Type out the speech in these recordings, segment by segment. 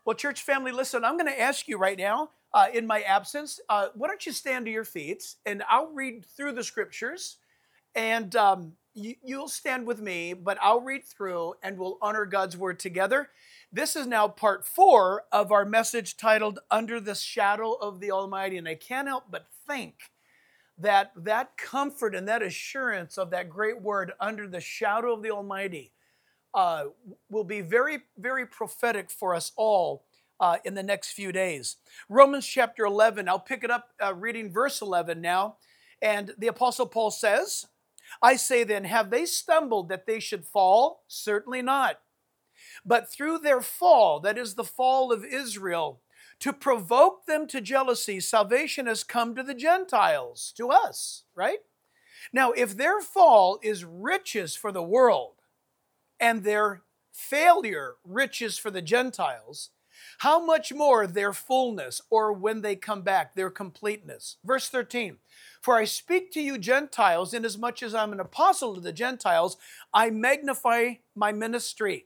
Well, church family, listen, I'm going to ask you right now, in my absence, why don't you stand to your feet and I'll read through the scriptures and you'll stand with me, but I'll read through and we'll honor God's word together. This is now part 4 of our message titled Under the Shadow of the Almighty. And I can't help but think that that comfort and that assurance of that great word, under the shadow of the Almighty, uh, will be very, very prophetic for us all in the next few days. Romans chapter 11, I'll pick it up reading verse 11 now. And the Apostle Paul says, I say then, have they stumbled that they should fall? Certainly not. But through their fall, that is the fall of Israel, to provoke them to jealousy, salvation has come to the Gentiles, to us, right? Now, if their fall is riches for the world, and their failure riches for the Gentiles, how much more their fullness, or when they come back, their completeness. Verse 13, for I speak to you Gentiles, inasmuch as I'm an apostle to the Gentiles, I magnify my ministry.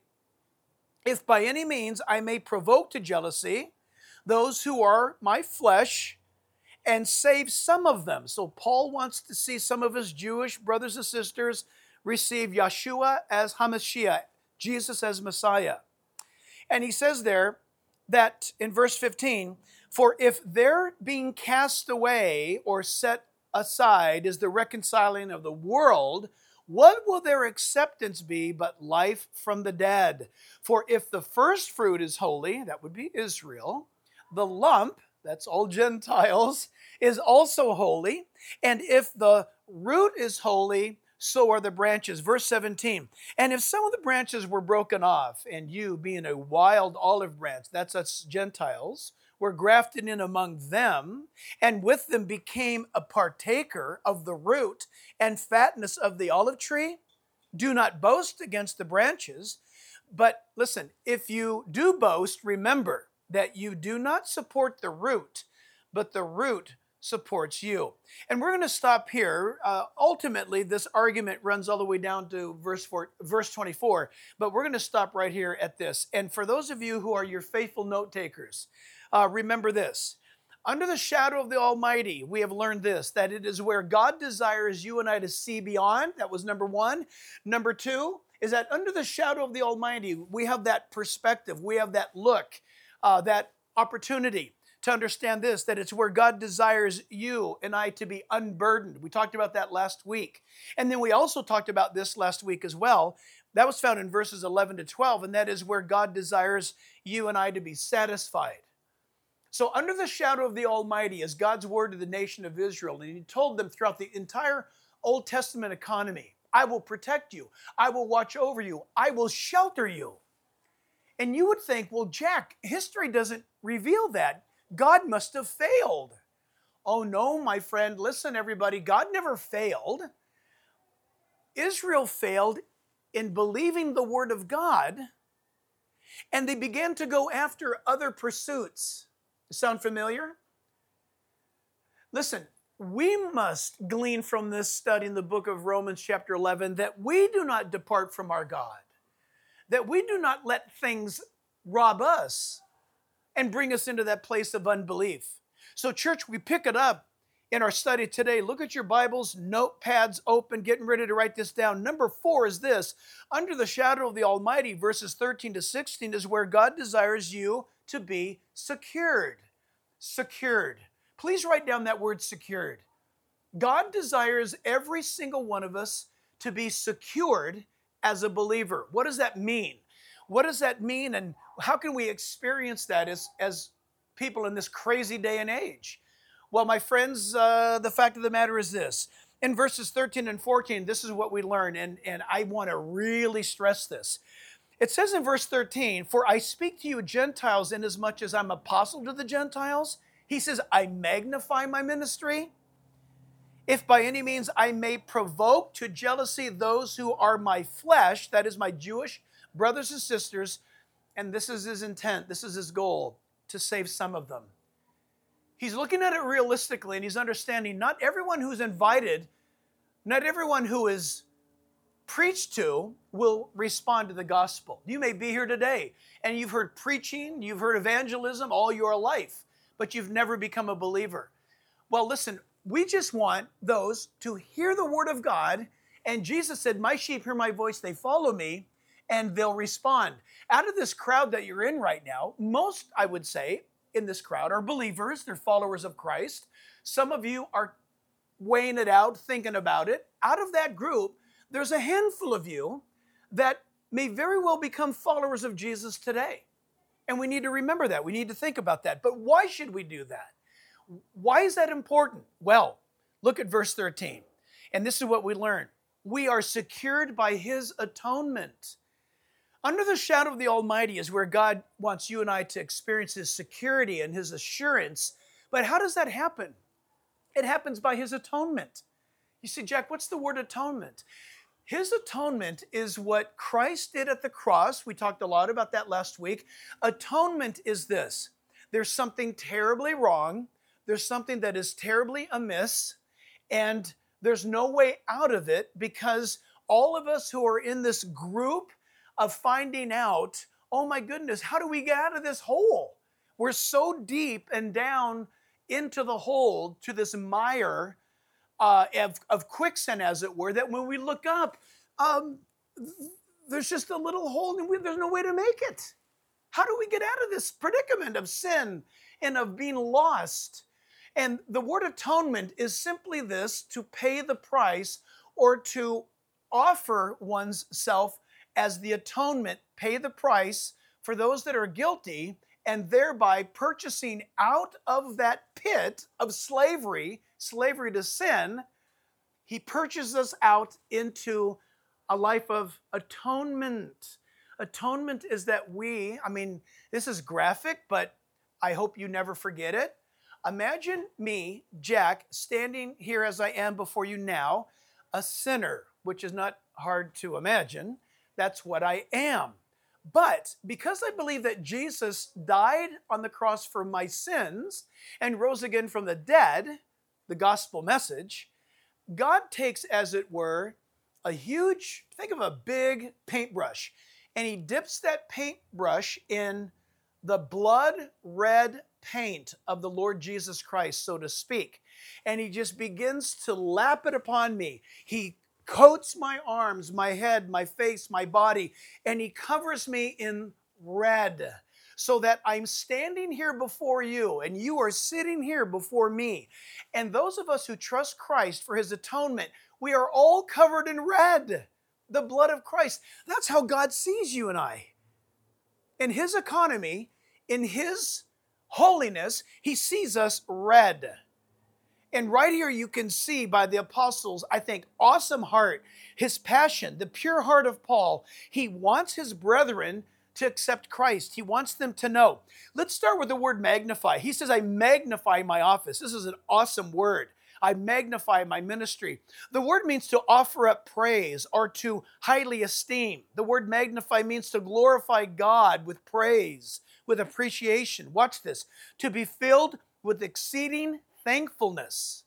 If by any means I may provoke to jealousy those who are my flesh, and save some of them. So Paul wants to see some of his Jewish brothers and sisters receive Yeshua as HaMashiach, Jesus as Messiah. And he says there that in verse 15, for if their being cast away or set aside is the reconciling of the world, what will their acceptance be but life from the dead? For if the first fruit is holy, that would be Israel, the lump, that's all Gentiles, is also holy. And if the root is holy, so are the branches. Verse 17, and if some of the branches were broken off, and you being a wild olive branch, that's us Gentiles, were grafted in among them, and with them became a partaker of the root and fatness of the olive tree, do not boast against the branches. But listen, if you do boast, remember that you do not support the root, but the root supports you. And we're going to stop here. Ultimately, this argument runs all the way down to verse 24, but we're going to stop right here at this. And for those of you who are your faithful note takers, remember this. Under the shadow of the Almighty, we have learned this, that it is where God desires you and I to see beyond. That was number 1. Number 2 is that under the shadow of the Almighty, we have that perspective, we have that look, that opportunity to understand this, that it's where God desires you and I to be unburdened. We talked about that last week. And then we also talked about this last week as well. That was found in verses 11 to 12, and that is where God desires you and I to be satisfied. So under the shadow of the Almighty is God's word to the nation of Israel, and he told them throughout the entire Old Testament economy, I will protect you, I will watch over you, I will shelter you. And you would think, well, Jack, history doesn't reveal that. God must have failed. Oh no, my friend, listen everybody, God never failed. Israel failed in believing the word of God, and they began to go after other pursuits. Sound familiar? Listen, we must glean from this study in the book of Romans chapter 11 that we do not depart from our God, that we do not let things rob us and bring us into that place of unbelief. So church, we pick it up in our study today. Look at your Bibles, notepads open, getting ready to write this down. Number 4 is this: under the shadow of the Almighty, verses 13 to 16 is where God desires you to be secured. Secured. Please write down that word secured. God desires every single one of us to be secured as a believer. What does that mean? What does that mean, and how can we experience that as people in this crazy day and age? Well, my friends, the fact of the matter is this. In verses 13 and 14, this is what we learn, and I want to really stress this. It says in verse 13, for I speak to you Gentiles inasmuch as I'm apostle to the Gentiles. He says, I magnify my ministry. If by any means I may provoke to jealousy those who are my flesh, that is my Jewish brothers and sisters, and this is his intent, this is his goal, to save some of them. He's looking at it realistically, and he's understanding not everyone who's invited, not everyone who is preached to will respond to the gospel. You may be here today and you've heard preaching, you've heard evangelism all your life, but you've never become a believer. Well, listen, we just want those to hear the word of God. And Jesus said, my sheep hear my voice, they follow me, and they'll respond. Out of this crowd that you're in right now, most, I would say, in this crowd are believers. They're followers of Christ. Some of you are weighing it out, thinking about it. Out of that group, there's a handful of you that may very well become followers of Jesus today. And we need to remember that. We need to think about that. But why should we do that? Why is that important? Well, look at verse 13. And this is what we learn. We are secured by his atonement. Under the shadow of the Almighty is where God wants you and I to experience his security and his assurance. But how does that happen? It happens by his atonement. You see, Jack, what's the word atonement? His atonement is what Christ did at the cross. We talked a lot about that last week. Atonement is this. There's something terribly wrong. There's something that is terribly amiss. And there's no way out of it because all of us who are in this group of finding out, oh my goodness, how do we get out of this hole? We're so deep and down into the hole, to this mire of quicksand, as it were, that when we look up, there's just a little hole and there's no way to make it. How do we get out of this predicament of sin and of being lost? And the word atonement is simply this, to pay the price or to offer one's self as the atonement, pay the price for those that are guilty, and thereby purchasing out of that pit of slavery to sin, he purchases us out into a life of atonement. Atonement is that this is graphic, but I hope you never forget it. Imagine me, Jack, standing here as I am before you now, a sinner, which is not hard to imagine. That's what I am. But because I believe that Jesus died on the cross for my sins and rose again from the dead, the gospel message, God takes, as it were, think of a big paintbrush, and he dips that paintbrush in the blood red paint of the Lord Jesus Christ, so to speak. And he just begins to lap it upon me. He coats my arms, my head, my face, my body, and he covers me in red so that I'm standing here before you and you are sitting here before me. And those of us who trust Christ for his atonement, we are all covered in red, the blood of Christ. That's how God sees you and I. In his economy, in his holiness, he sees us red. And right here you can see by the apostles, I think, awesome heart, his passion, the pure heart of Paul. He wants his brethren to accept Christ. He wants them to know. Let's start with the word magnify. He says, I magnify my office. This is an awesome word. I magnify my ministry. The word means to offer up praise or to highly esteem. The word magnify means to glorify God with praise, with appreciation. Watch this. To be filled with exceeding thankfulness.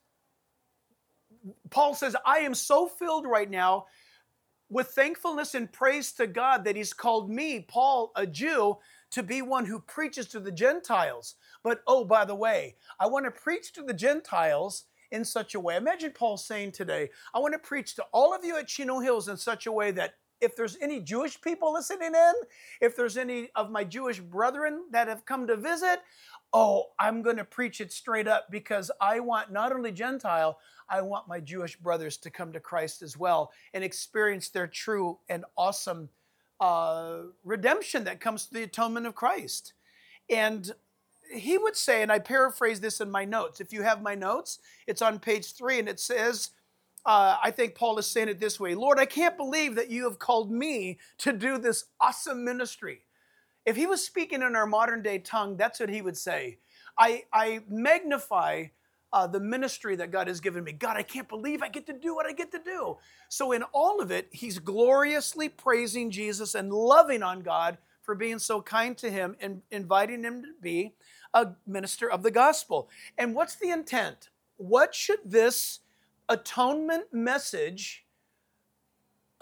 Paul says, I am so filled right now with thankfulness and praise to God that he's called me, Paul, a Jew, to be one who preaches to the Gentiles. But, oh, by the way, I want to preach to the Gentiles in such a way. Imagine Paul saying today, I want to preach to all of you at Chino Hills in such a way that if there's any Jewish people listening in, if there's any of my Jewish brethren that have come to visit, I'm going to preach it straight up because I want not only Gentile, I want my Jewish brothers to come to Christ as well and experience their true and awesome redemption that comes through the atonement of Christ. And he would say, and I paraphrase this in my notes. If you have my notes, it's on page 3, and it says, I think Paul is saying it this way, Lord, I can't believe that you have called me to do this awesome ministry. If he was speaking in our modern day tongue, that's what he would say. I magnify the ministry that God has given me. God, I can't believe I get to do what I get to do. So in all of it, he's gloriously praising Jesus and loving on God for being so kind to him and inviting him to be a minister of the gospel. And what's the intent? What should this atonement message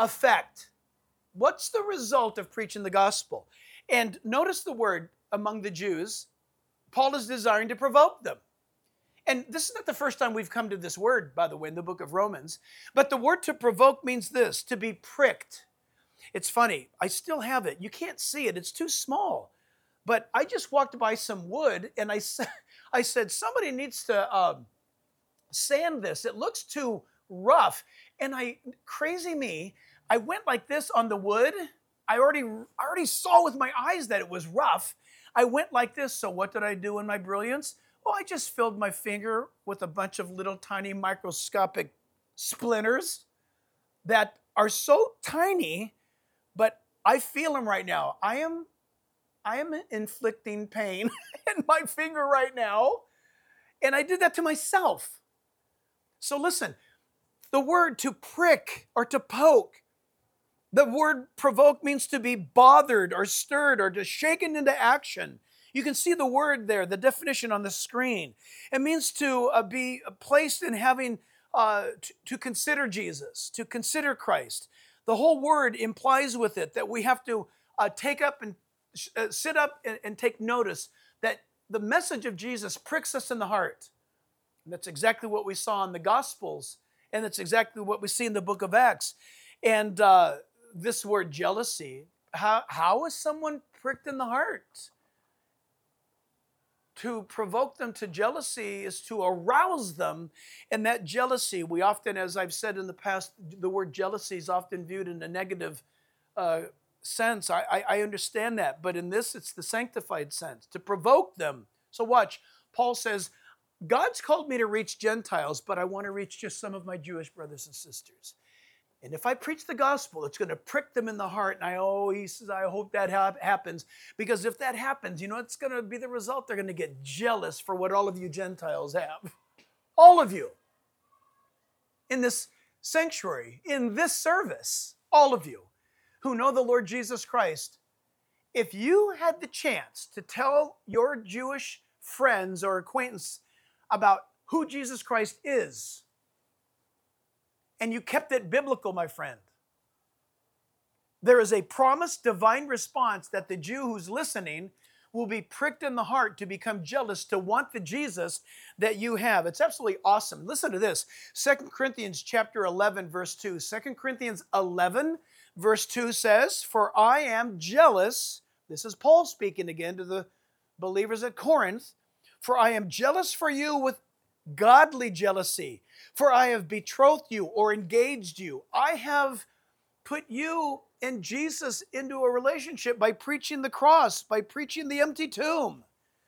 effect? What's the result of preaching the gospel? And notice the word among the Jews. Paul is desiring to provoke them. And this is not the first time we've come to this word, by the way, in the book of Romans. But the word to provoke means this, to be pricked. It's funny. I still have it. You can't see it. It's too small. But I just walked by some wood, and I said, somebody needs to sand this. It looks too rough. And crazy me, I went like this on the wood. I already saw with my eyes that it was rough. I went like this. So what did I do in my brilliance? Well, I just filled my finger with a bunch of little tiny microscopic splinters that are so tiny, but I feel them right now. I am inflicting pain in my finger right now, and I did that to myself. So listen, the word to prick or to poke, the word provoke means to be bothered or stirred or to shaken into action. You can see the word there, the definition on the screen. It means to be placed in having, to consider Jesus, to consider Christ. The whole word implies with it that we have to take up and sit up and take notice that the message of Jesus pricks us in the heart. And that's exactly what we saw in the Gospels, and that's exactly what we see in the book of Acts. And this word jealousy, how is someone pricked in the heart? To provoke them to jealousy is to arouse them. And that jealousy, we often, as I've said in the past, the word jealousy is often viewed in a negative sense. I understand that. But in this, it's the sanctified sense, to provoke them. So watch, Paul says, God's called me to reach Gentiles, but I want to reach just some of my Jewish brothers and sisters. And if I preach the gospel, it's going to prick them in the heart. And he says, I hope that happens. Because if that happens, you know, it's going to be the result. They're going to get jealous for what all of you Gentiles have. All of you. In this sanctuary, in this service, all of you who know the Lord Jesus Christ, if you had the chance to tell your Jewish friends or acquaintance about who Jesus Christ is, and you kept it biblical, my friend, there is a promised divine response that the Jew who's listening will be pricked in the heart to become jealous, to want the Jesus that you have. It's absolutely awesome. Listen to this. 2 Corinthians chapter 11, verse 2. 2 Corinthians 11, verse 2 says, For I am jealous. This is Paul speaking again to the believers at Corinth. For I am jealous for you with godly jealousy. For I have betrothed you or engaged you. I have put you and Jesus into a relationship by preaching the cross, by preaching the empty tomb.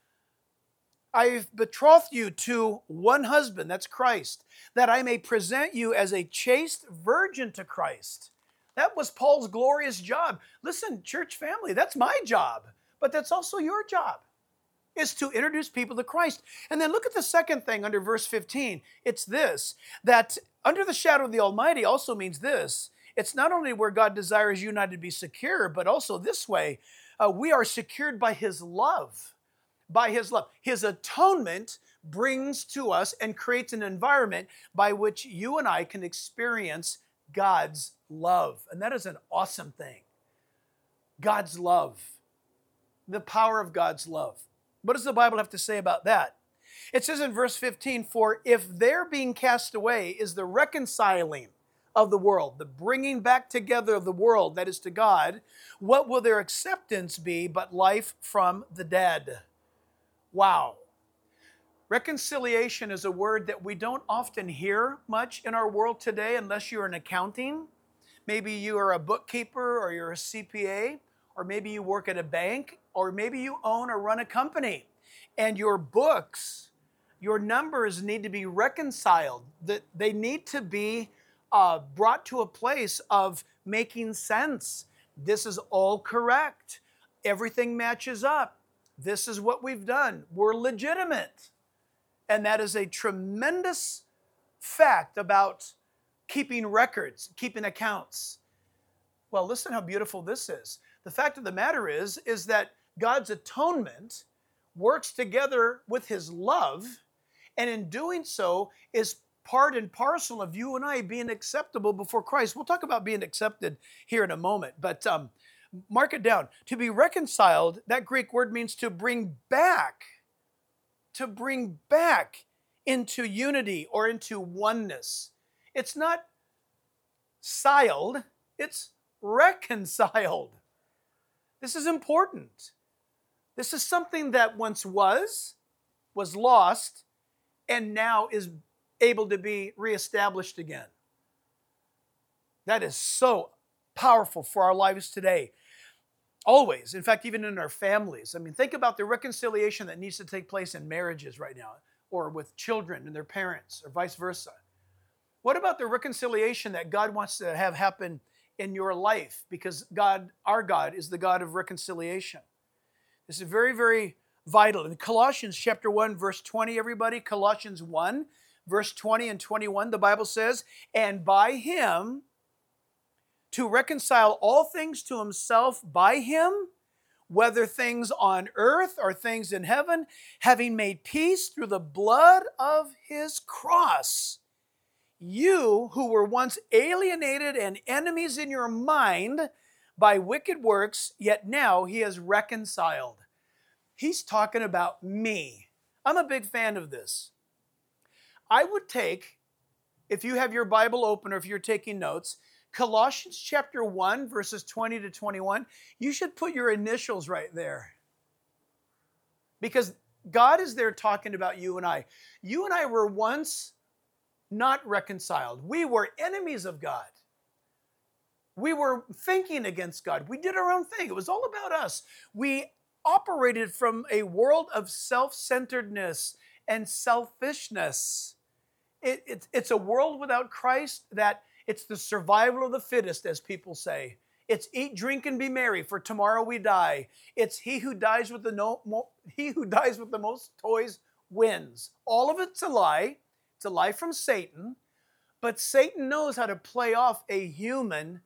I've betrothed you to one husband, that's Christ, that I may present you as a chaste virgin to Christ. That was Paul's glorious job. Listen, church family, that's my job, but that's also your job, is to introduce people to Christ. And then look at the second thing under verse 15. It's this, that under the shadow of the Almighty also means this. It's not only where God desires you and I to be secure, but also this way. We are secured by His love. By His love. His atonement brings to us and creates an environment by which you and I can experience God's love. And that is an awesome thing. God's love. The power of God's love. What does the Bible have to say about that? It says in verse 15, For if their being cast away is the reconciling of the world, the bringing back together of the world, that is to God, what will their acceptance be but life from the dead? Wow. Reconciliation is a word that we don't often hear much in our world today unless you're in accounting. Maybe you are a bookkeeper or you're a CPA, or maybe you work at a bank, or maybe you own or run a company. And your books, your numbers need to be reconciled. They need to be brought to a place of making sense. This is all correct. Everything matches up. This is what we've done. We're legitimate. And that is a tremendous fact about keeping records, keeping accounts. Well, listen how beautiful this is. The fact of the matter is that God's atonement works together with His love, and in doing so is part and parcel of you and I being acceptable before Christ. We'll talk about being accepted here in a moment, but mark it down. To be reconciled, that Greek word means to bring back into unity or into oneness. It's not siled, it's reconciled. This is important. This is something that once was lost, and now is able to be reestablished again. That is so powerful for our lives today. Always. In fact, even in our families. I mean, think about the reconciliation that needs to take place in marriages right now, or with children and their parents, or vice versa. What about the reconciliation that God wants to have happen in your life? Because God, our God, is the God of reconciliation. This is very, very vital. In Colossians chapter 1, verse 20, everybody, Colossians 1, verse 20 and 21, the Bible says, "And by him to reconcile all things to himself by him, whether things on earth or things in heaven, having made peace through the blood of his cross. You who were once alienated and enemies in your mind by wicked works, yet now he has reconciled." He's talking about me. I'm a big fan of this. I would take, if you have your Bible open or if you're taking notes, Colossians chapter 1, verses 20 to 21, you should put your initials right there. Because God is there talking about you and I. You and I were once not reconciled. We were enemies of God. We were thinking against God. We did our own thing. It was all about us. We operated from a world of self-centeredness and selfishness. It's a world without Christ that it's the survival of the fittest, as people say. It's eat, drink, and be merry, for tomorrow we die. It's he who dies with the most toys wins. All of it's a lie. It's a lie from Satan. But Satan knows how to play off a human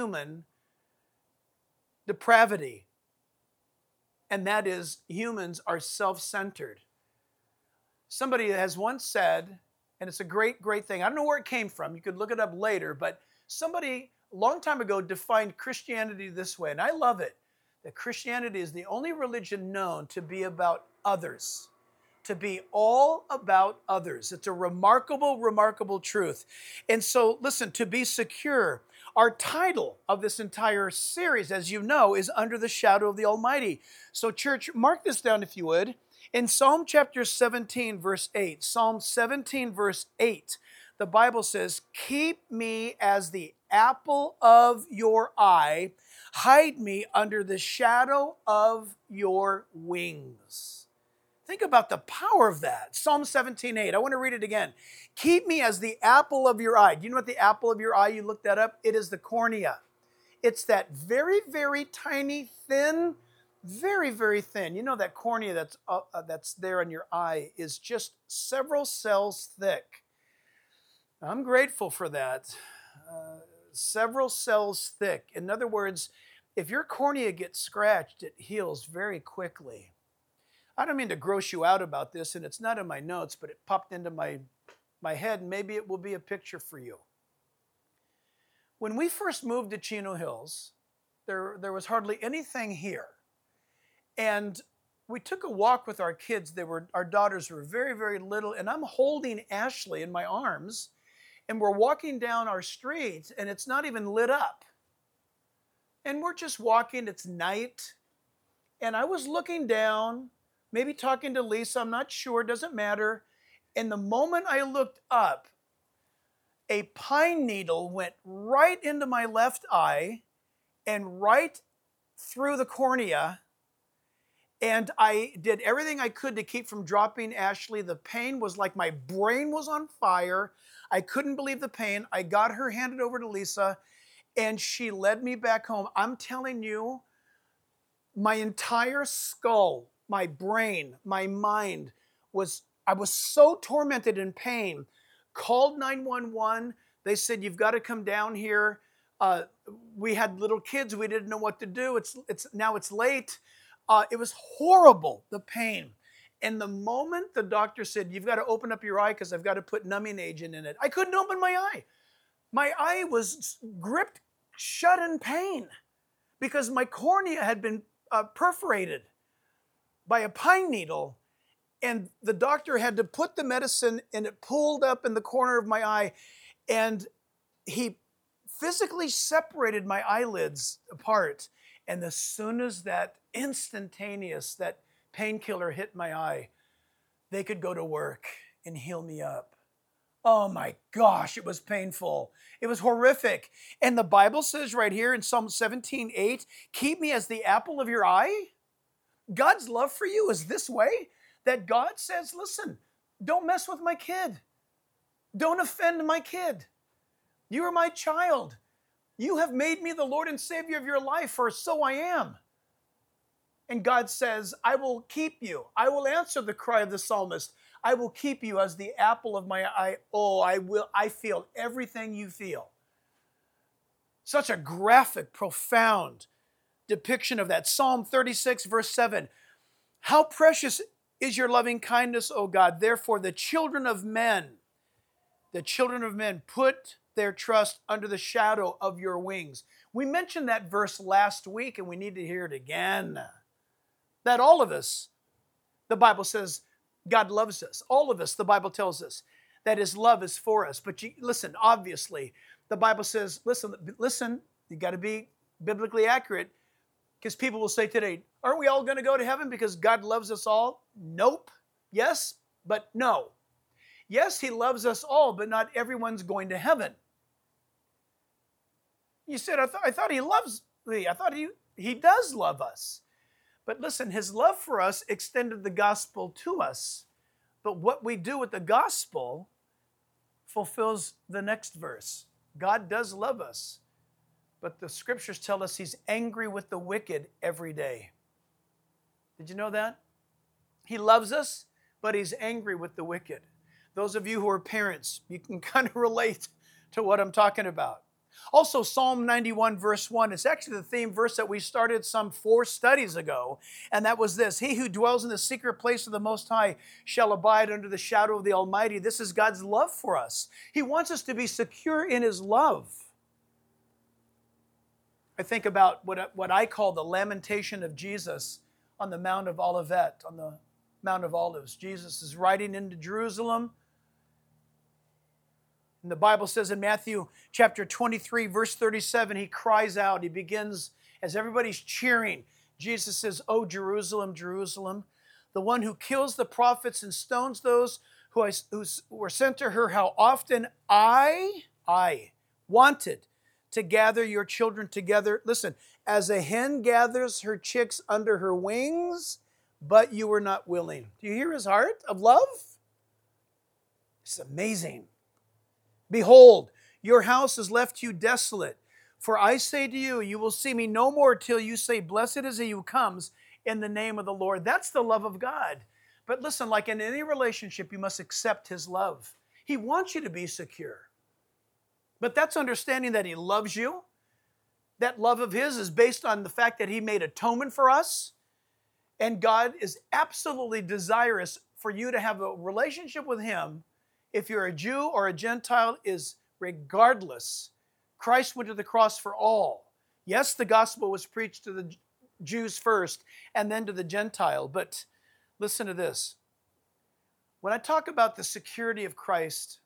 depravity. And that is, humans are self-centered. Somebody has once said, and it's a great, great thing. I don't know where it came from. You could look it up later. But somebody a long time ago defined Christianity this way, and I love it. That Christianity is the only religion known to be about others. To be all about others. It's a remarkable, remarkable truth. And so, listen, to be secure. Our title of this entire series, as you know, is Under the Shadow of the Almighty. So, church, mark this down if you would. In Psalm chapter 17, verse 8, Psalm 17, verse 8, the Bible says, "Keep me as the apple of your eye. Hide me under the shadow of your wings." Think about the power of that. Psalm 17:8. I want to read it again. "Keep me as the apple of your eye." Do you know what the apple of your eye? You looked that up. It is the cornea. It's that very, very tiny, thin, very, very thin. You know that cornea that's there in your eye is just several cells thick. I'm grateful for that. Several cells thick. In other words, if your cornea gets scratched, it heals very quickly. I don't mean to gross you out about this, and it's not in my notes, but it popped into my head, and maybe it will be a picture for you. When we first moved to Chino Hills, there was hardly anything here. And we took a walk with our kids. Our daughters were very, very little, and I'm holding Ashley in my arms, and we're walking down our street, and it's not even lit up. And we're just walking, it's night, and I was looking down, maybe talking to Lisa, I'm not sure, doesn't matter. And the moment I looked up, a pine needle went right into my left eye and right through the cornea. And I did everything I could to keep from dropping Ashley. The pain was like my brain was on fire. I couldn't believe the pain. I got her handed over to Lisa, and she led me back home. I'm telling you, my entire skull, my brain, my mind I was so tormented in pain. Called 911. They said, "You've got to come down here." We had little kids. We didn't know what to do. Now it's late. It was horrible, the pain. And the moment the doctor said, "You've got to open up your eye because I've got to put numbing agent in it," I couldn't open my eye. My eye was gripped shut in pain because my cornea had been perforated by a pine needle. And the doctor had to put the medicine and it pulled up in the corner of my eye. And he physically separated my eyelids apart. And as soon as that painkiller hit my eye, they could go to work and heal me up. Oh my gosh, it was painful. It was horrific. And the Bible says right here in Psalm 17:8, keep me as the apple of your eye. God's love for you is this way, that God says, listen, don't mess with my kid. Don't offend my kid. You are my child. You have made me the Lord and Savior of your life, for so I am. And God says, I will keep you. I will answer the cry of the psalmist. I will keep you as the apple of my eye. Oh, I feel everything you feel. Such a graphic, profound depiction of that. Psalm 36, verse 7. How precious is your loving kindness, O God. Therefore, the children of men put their trust under the shadow of your wings. We mentioned that verse last week, and we need to hear it again. That all of us, the Bible says, God loves us. All of us, the Bible tells us that His love is for us. But listen, obviously, the Bible says, listen, you got to be biblically accurate, because people will say today, aren't we all going to go to heaven because God loves us all? Nope. Yes, but no. Yes, He loves us all, but not everyone's going to heaven. You said, I thought He loves me. I thought He does love us. But listen, His love for us extended the gospel to us. But what we do with the gospel fulfills the next verse. God does love us, but the scriptures tell us He's angry with the wicked every day. Did you know that? He loves us, but He's angry with the wicked. Those of you who are parents, you can kind of relate to what I'm talking about. Also, Psalm 91, verse 1, it's actually the theme verse that we started some 4 studies ago, and that was this: He who dwells in the secret place of the Most High shall abide under the shadow of the Almighty. This is God's love for us. He wants us to be secure in His love. I think about what I call the lamentation of Jesus on the Mount of Olivet, on the Mount of Olives. Jesus is riding into Jerusalem. And the Bible says in Matthew chapter 23, verse 37, He cries out. He begins, as everybody's cheering, Jesus says, "O Jerusalem, Jerusalem, the one who kills the prophets and stones those who were sent to her, how often I wanted to gather your children together." Listen, as a hen gathers her chicks under her wings, but you were not willing. Do you hear His heart of love? It's amazing. Behold, your house is left you desolate. For I say to you, you will see me no more till you say, blessed is he who comes in the name of the Lord. That's the love of God. But listen, like in any relationship, you must accept His love. He wants you to be secure. But that's understanding that He loves you. That love of His is based on the fact that He made atonement for us. And God is absolutely desirous for you to have a relationship with Him. If you're a Jew or a Gentile, is regardless. Christ went to the cross for all. Yes, the gospel was preached to the Jews first and then to the Gentile. But listen to this. When I talk about the security of Christ,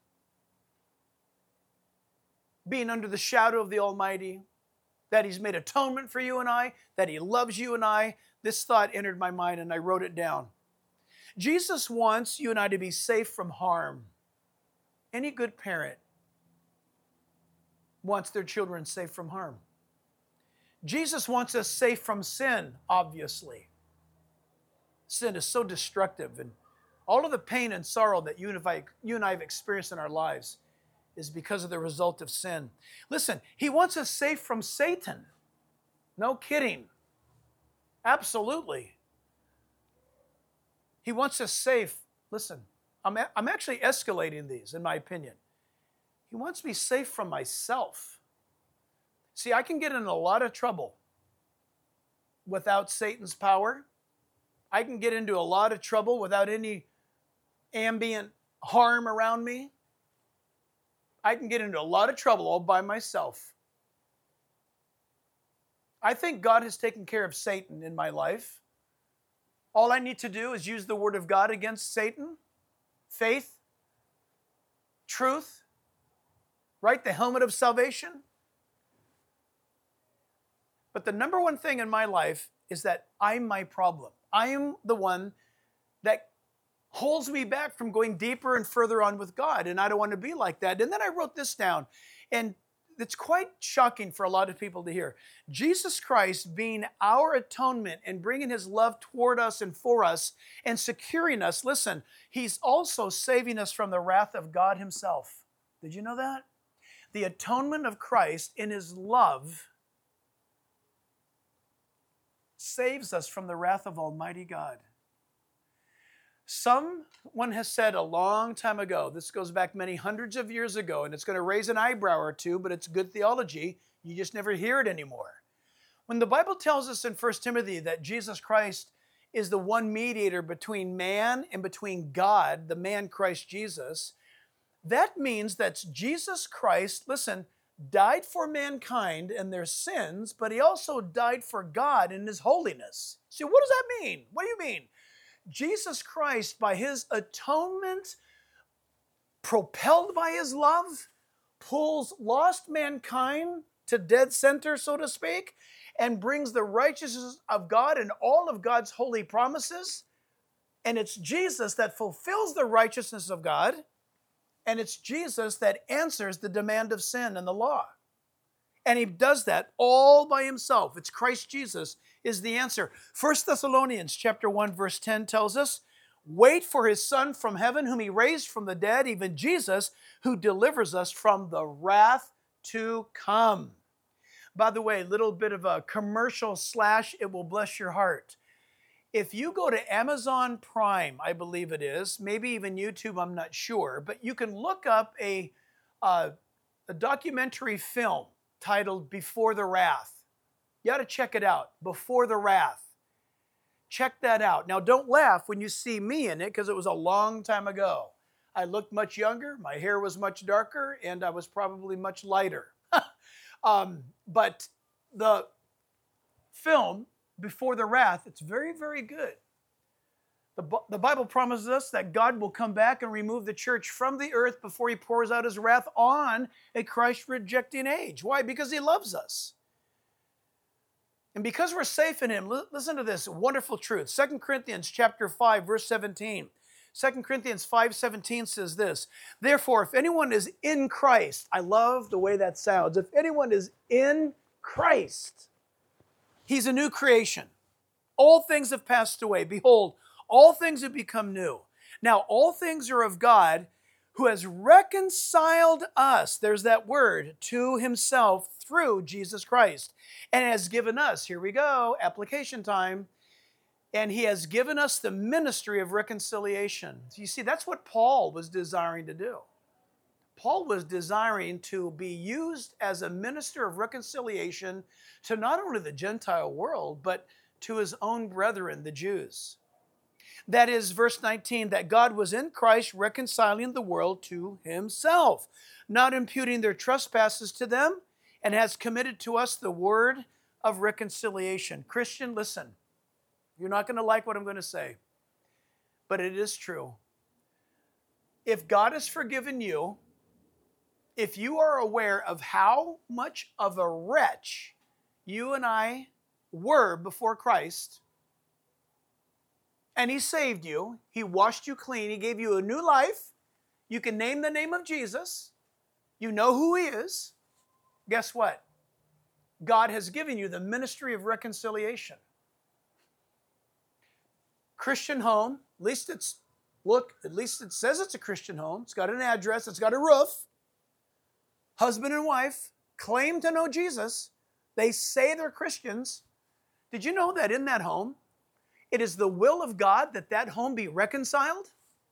being under the shadow of the Almighty, that He's made atonement for you and I, that He loves you and I, this thought entered my mind and I wrote it down. Jesus wants you and I to be safe from harm. Any good parent wants their children safe from harm. Jesus wants us safe from sin, obviously. Sin is so destructive, and all of the pain and sorrow that you and I have experienced in our lives is because of the result of sin. Listen, He wants us safe from Satan. No kidding. Absolutely. He wants us safe. Listen, I'm actually escalating these, in my opinion. He wants me safe from myself. See, I can get in a lot of trouble without Satan's power. I can get into a lot of trouble without any ambient harm around me. I can get into a lot of trouble all by myself. I think God has taken care of Satan in my life. All I need to do is use the word of God against Satan, faith, truth, right? The helmet of salvation. But the number one thing in my life is that I'm my problem. I am the one that holds me back from going deeper and further on with God, and I don't want to be like that. And then I wrote this down, and it's quite shocking for a lot of people to hear. Jesus Christ being our atonement and bringing his love toward us and for us and securing us. Listen, he's also saving us from the wrath of God himself. Did you know that? The atonement of Christ in his love saves us from the wrath of Almighty God. Someone has said a long time ago, this goes back many hundreds of years ago, and it's going to raise an eyebrow or two, but it's good theology. You just never hear it anymore. When the Bible tells us in 1 Timothy that Jesus Christ is the one mediator between man and between God, the man Christ Jesus, that means that Jesus Christ, listen, died for mankind and their sins, but he also died for God in his holiness. See, what does that mean? What do you mean? Jesus Christ, by his atonement, propelled by his love, pulls lost mankind to dead center, so to speak, and brings the righteousness of God and all of God's holy promises. And it's Jesus that fulfills the righteousness of God, and it's Jesus that answers the demand of sin and the law. And he does that all by himself. It's Christ Jesus is the answer. 1 Thessalonians chapter 1, verse 10 tells us, wait for his Son from heaven, whom he raised from the dead, even Jesus, who delivers us from the wrath to come. By the way, a little bit of a commercial slash, it will bless your heart. If you go to Amazon Prime, I believe it is, maybe even YouTube, I'm not sure, but you can look up a documentary film titled Before the Wrath. You ought to check it out, Before the Wrath. Check that out. Now, don't laugh when you see me in it, because it was a long time ago. I looked much younger, my hair was much darker, and I was probably much lighter. But the film, Before the Wrath, it's very, very good. The Bible promises us that God will come back and remove the church from the earth before he pours out his wrath on a Christ-rejecting age. Why? Because he loves us. And because we're safe in him, listen to this wonderful truth. 2 Corinthians chapter 5, verse 17. 2 Corinthians 5:17 says this, therefore, if anyone is in Christ, I love the way that sounds. If anyone is in Christ, he's a new creation. All things have passed away. Behold, all things have become new. Now, all things are of God, who has reconciled us, there's that word, to himself through Jesus Christ, and has given us, here we go, application time, and he has given us the ministry of reconciliation. You see, that's what Paul was desiring to do. Paul was desiring to be used as a minister of reconciliation to not only the Gentile world, but to his own brethren, the Jews. That is, verse 19, that God was in Christ reconciling the world to himself, not imputing their trespasses to them, and has committed to us the word of reconciliation. Christian, listen, you're not going to like what I'm going to say, but it is true. If God has forgiven you, if you are aware of how much of a wretch you and I were before Christ, and he saved you, he washed you clean, he gave you a new life, you can name the name of Jesus, you know who he is, guess what? God has given you the ministry of reconciliation. Christian home, at least it says it's a Christian home. It's got an address, it's got a roof. Husband and wife claim to know Jesus. They say they're Christians. Did you know that in that home, it is the will of God that that home be reconciled?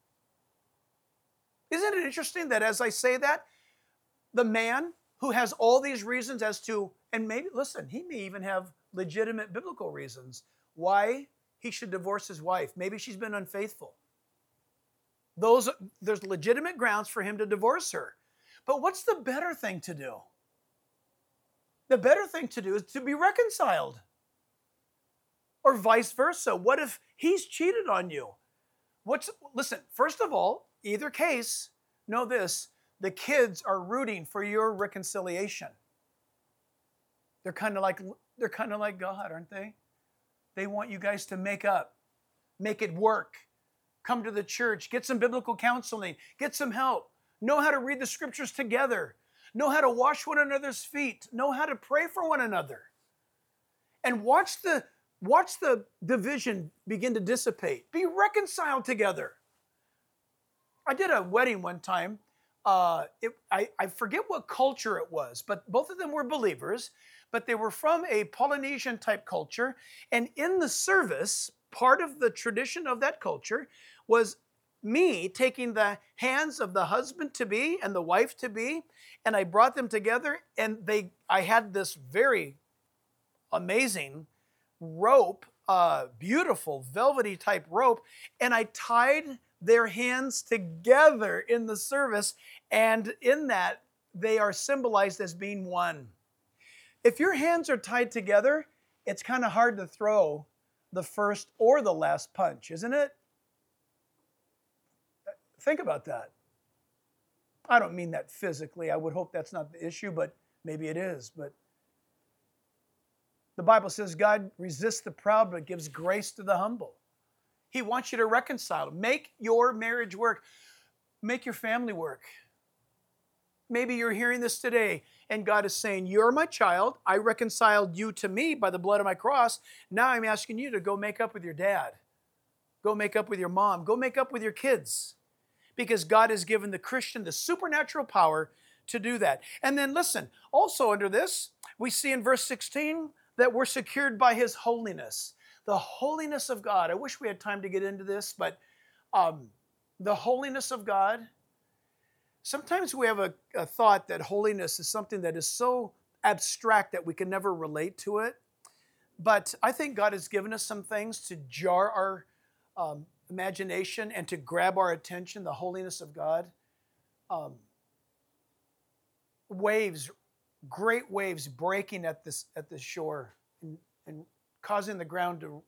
Isn't it interesting that as I say that, the man who has all these reasons as to, and maybe, listen, he may even have legitimate biblical reasons why he should divorce his wife. Maybe she's been unfaithful. There's legitimate grounds for him to divorce her. But what's the better thing to do? The better thing to do is to be reconciled. Or vice versa. What if he's cheated on you? Listen, first of all, either case, know this, the kids are rooting for your reconciliation. They're kind of like God, aren't they? They want you guys to make up, make it work. Come to the church, get some biblical counseling, get some help. Know how to read the scriptures together. Know how to wash one another's feet. Know how to pray for one another. And watch the division begin to dissipate. Be reconciled together. I did a wedding one time. I forget what culture it was, but both of them were believers, but they were from a Polynesian type culture. And in the service, part of the tradition of that culture was me taking the hands of the husband-to-be and the wife-to-be, and I brought them together, and I had this very amazing rope, beautiful velvety type rope, and I tied their hands together in the service, and in that they are symbolized as being one. If your hands are tied together, it's kind of hard to throw the first or the last punch, isn't it? Think about that. I don't mean that physically. I would hope that's not the issue, but maybe it is. But the Bible says God resists the proud but gives grace to the humble. He wants you to reconcile. Make your marriage work. Make your family work. Maybe you're hearing this today and God is saying, you're my child. I reconciled you to me by the blood of my cross. Now I'm asking you to go make up with your dad. Go make up with your mom. Go make up with your kids. Because God has given the Christian the supernatural power to do that. And then listen, also under this, we see in verse 16 that we're secured by His holiness. The holiness of God. I wish we had time to get into this, but the holiness of God. Sometimes we have a thought that holiness is something that is so abstract that we can never relate to it. But I think God has given us some things to jar our imagination and to grab our attention, the holiness of God. Waves, great waves breaking at the shore and causing the ground to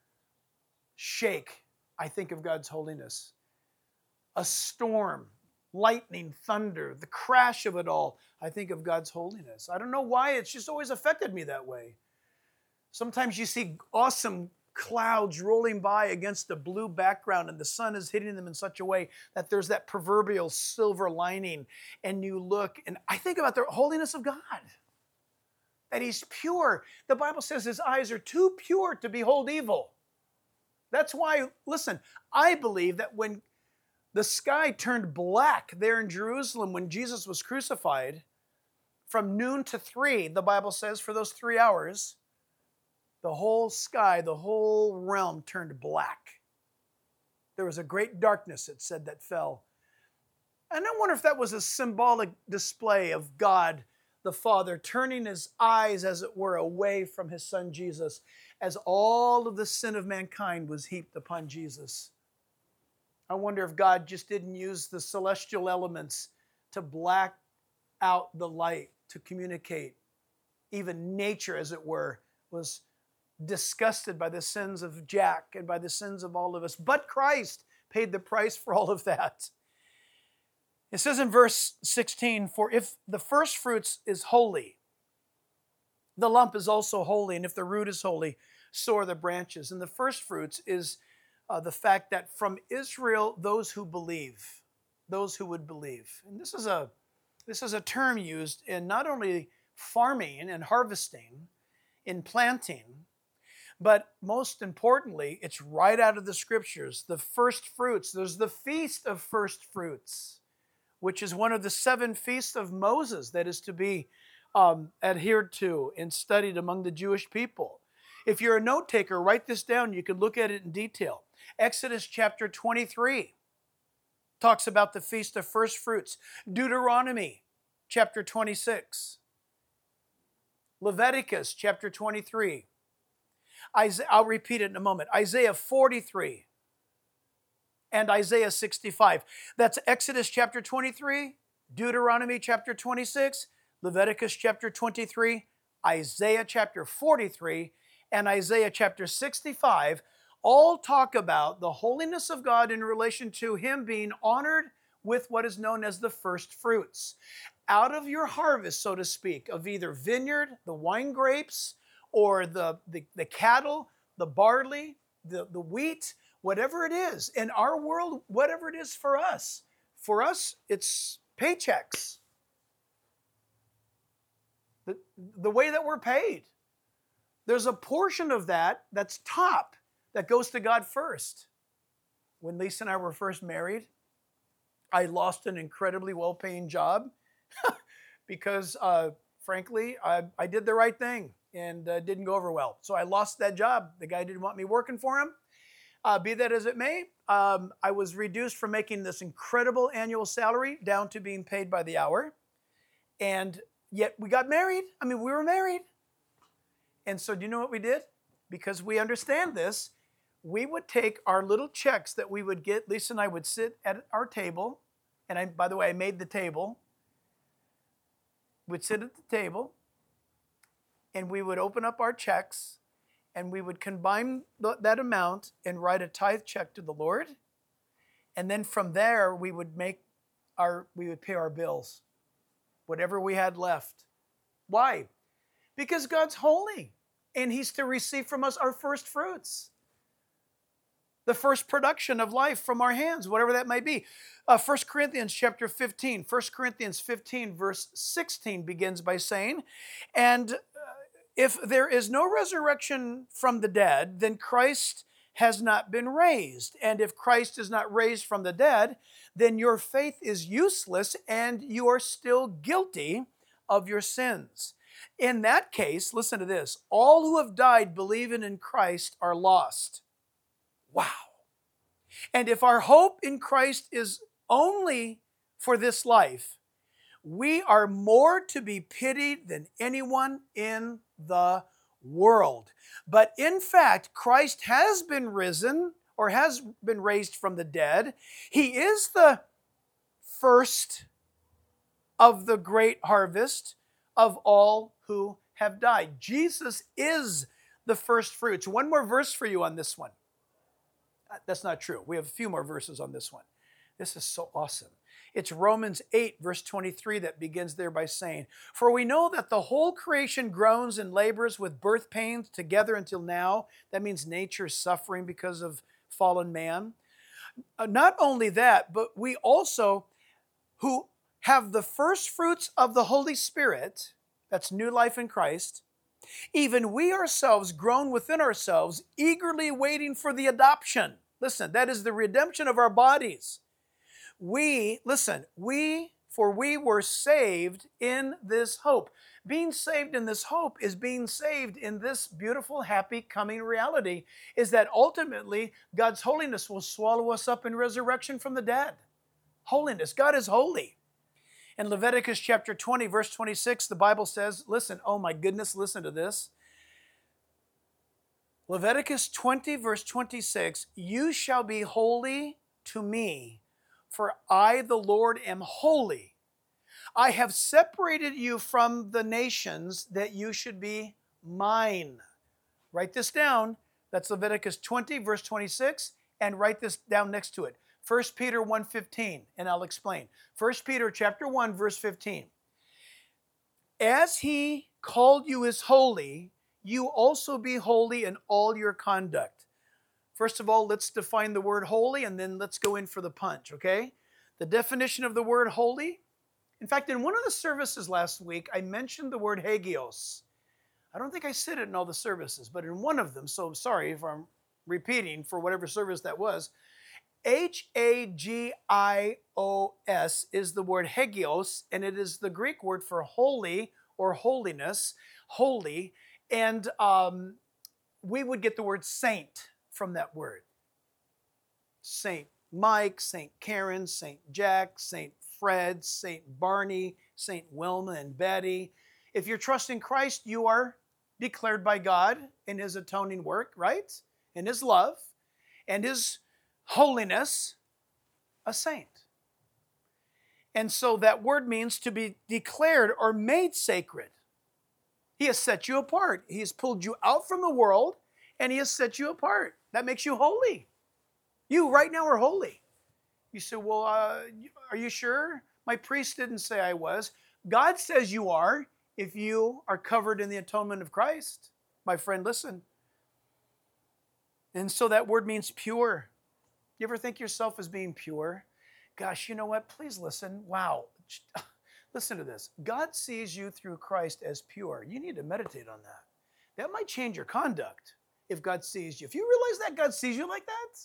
shake. I think of God's holiness. A storm, lightning, thunder, the crash of it all. I think of God's holiness. I don't know why, it's just always affected me that way. Sometimes you see awesome clouds rolling by against a blue background and the sun is hitting them in such a way that there's that proverbial silver lining, and you look and I think about the holiness of God, that He's pure. The Bible says His eyes are too pure to behold evil. That's why, listen, I believe that when the sky turned black there in Jerusalem when Jesus was crucified, from noon to 3, the Bible says, for those 3 hours, the whole sky, the whole realm turned black. There was a great darkness, it said, that fell. And I wonder if that was a symbolic display of God the Father turning His eyes, as it were, away from His Son Jesus, as all of the sin of mankind was heaped upon Jesus. I wonder if God just didn't use the celestial elements to black out the light, to communicate. Even nature, as it were, was disgusted by the sins of Jack and by the sins of all of us. But Christ paid the price for all of that. It says in verse 16, for if the first fruits is holy, the lump is also holy, and if the root is holy, so are the branches. And the first fruits is the fact that from Israel, those who believe, those who would believe. And this is a term used in not only farming and harvesting, in planting, but most importantly, it's right out of the scriptures. The first fruits, there's the Feast of First Fruits, which is one of the 7 feasts of Moses that is to be adhered to and studied among the Jewish people. If you're a note taker, write this down. You can look at it in detail. Exodus chapter 23 talks about the Feast of First Fruits. Deuteronomy chapter 26. Leviticus chapter 23. I'll repeat it in a moment. Isaiah 43 and Isaiah 65. That's Exodus chapter 23, Deuteronomy chapter 26, Leviticus chapter 23, Isaiah chapter 43, and Isaiah chapter 65 all talk about the holiness of God in relation to Him being honored with what is known as the first fruits. Out of your harvest, so to speak, of either vineyard, the wine grapes, or the cattle, the barley, the wheat, whatever it is. In our world, whatever it is for us. For us, it's paychecks. The way that we're paid. There's a portion of that that's top, that goes to God first. When Lisa and I were first married, I lost an incredibly well-paying job because, frankly, I did the right thing and didn't go over well. So I lost that job. The guy didn't want me working for him. Be that as it may, I was reduced from making this incredible annual salary down to being paid by the hour. And yet we got married. I mean, we were married. And so do you know what we did? Because we understand this, we would take our little checks that we would get. Lisa and I would sit at our table. And by the way, I made the table. We'd sit at the table. And we would open up our checks. And we would combine that amount and write a tithe check to the Lord. And then from there, we would pay our bills, whatever we had left. Why? Because God's holy, and He's to receive from us our first fruits, the first production of life from our hands, whatever that may be. 1 Corinthians chapter 15, 1 Corinthians 15 verse 16 begins by saying, and if there is no resurrection from the dead, then Christ has not been raised. And if Christ is not raised from the dead, then your faith is useless and you are still guilty of your sins. In that case, listen to this, all who have died believing in Christ are lost. Wow. And if our hope in Christ is only for this life, we are more to be pitied than anyone in the world. But in fact, Christ has been risen or has been raised from the dead. He is the first of the great harvest of all who have died. Jesus is the first fruits. One more verse for you on this one. That's not true. We have a few more verses on this one. This is so awesome. It's Romans 8, verse 23 that begins there by saying, for we know that the whole creation groans and labors with birth pains together until now. That means nature is suffering because of fallen man. Not only that, but we also who have the first fruits of the Holy Spirit, that's new life in Christ, even we ourselves groan within ourselves, eagerly waiting for the adoption. Listen, that is the redemption of our bodies. We were saved in this hope. Being saved in this hope is being saved in this beautiful, happy, coming reality, is that ultimately God's holiness will swallow us up in resurrection from the dead. Holiness. God is holy. In Leviticus chapter 20, verse 26, the Bible says, listen, oh my goodness, listen to this. Leviticus 20, verse 26, you shall be holy to me, for I, the Lord, am holy. I have separated you from the nations that you should be mine. Write this down. That's Leviticus 20, verse 26, and write this down next to it. 1 Peter 1:15, and I'll explain. 1 Peter chapter 1, verse 15. As He called you as holy, you also be holy in all your conduct. First of all, let's define the word holy, and then let's go in for the punch, okay? The definition of the word holy. In fact, in one of the services last week, I mentioned the word hagios. I don't think I said it in all the services, but in one of them, so sorry if I'm repeating for whatever service that was. Hagios is the word hagios, and it is the Greek word for holy or holiness, holy, and we would get the word saint from that word. Saint Mike, Saint Karen, Saint Jack, Saint Fred, Saint Barney, Saint Wilma and Betty. If you're trusting Christ, you are declared by God in his atoning work, right? In his love and his holiness, a saint. And so that word means to be declared or made sacred. He has set you apart. He has pulled you out from the world and he has set you apart. That makes you holy. You right now are holy. You say, well, are you sure? My priest didn't say I was. God says you are if you are covered in the atonement of Christ. My friend, listen. And so that word means pure. You ever think yourself as being pure? Gosh, you know what? Please listen. Wow. Listen to this. God sees you through Christ as pure. You need to meditate on that. That might change your conduct if God sees you. If you realize that God sees you like that,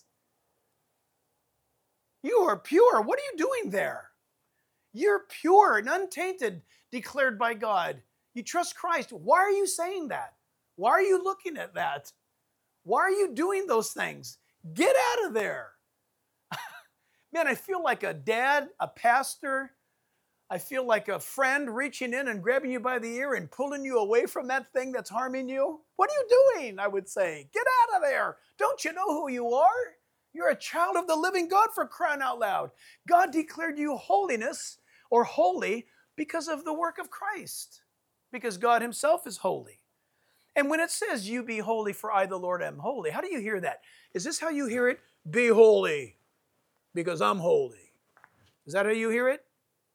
you are pure. What are you doing there? You're pure and untainted, declared by God. You trust Christ. Why are you saying that? Why are you looking at that? Why are you doing those things? Get out of there. Man, I feel like a dad, a pastor. I feel like a friend reaching in and grabbing you by the ear and pulling you away from that thing that's harming you. What are you doing, I would say? Get out of there. Don't you know who you are? You're a child of the living God, for crying out loud. God declared you holiness or holy because of the work of Christ, because God himself is holy. And when it says, you be holy for I, the Lord, am holy, how do you hear that? Is this how you hear it? Be holy because I'm holy. Is that how you hear it?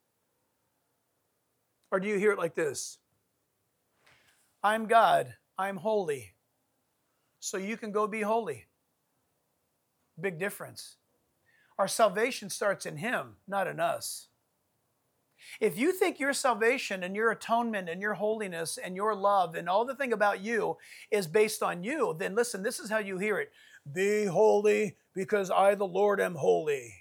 Or do you hear it like this? I'm God, I'm holy, so you can go be holy. Big difference. Our salvation starts in him, not in us. If you think your salvation and your atonement and your holiness and your love and all the thing about you is based on you, then listen, this is how you hear it. Be holy because I, the Lord, am holy.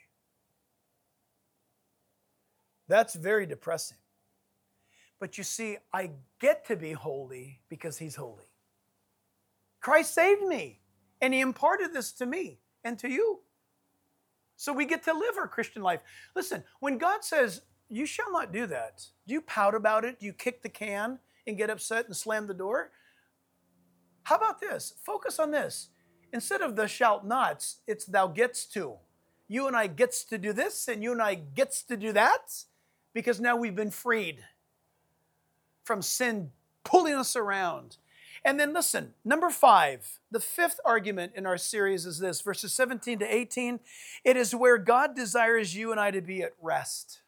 That's very depressing. But you see, I get to be holy because he's holy. Christ saved me, and he imparted this to me and to you. So we get to live our Christian life. Listen, when God says, you shall not do that, do you pout about it? Do you kick the can and get upset and slam the door? How about this? Focus on this. Instead of the shalt nots, it's thou gets to. You and I gets to do this, and you and I gets to do that, because now we've been freed from sin pulling us around. And then listen, number 5, the 5th argument in our series is this, verses 17 to 18. It is where God desires you and I to be at rest.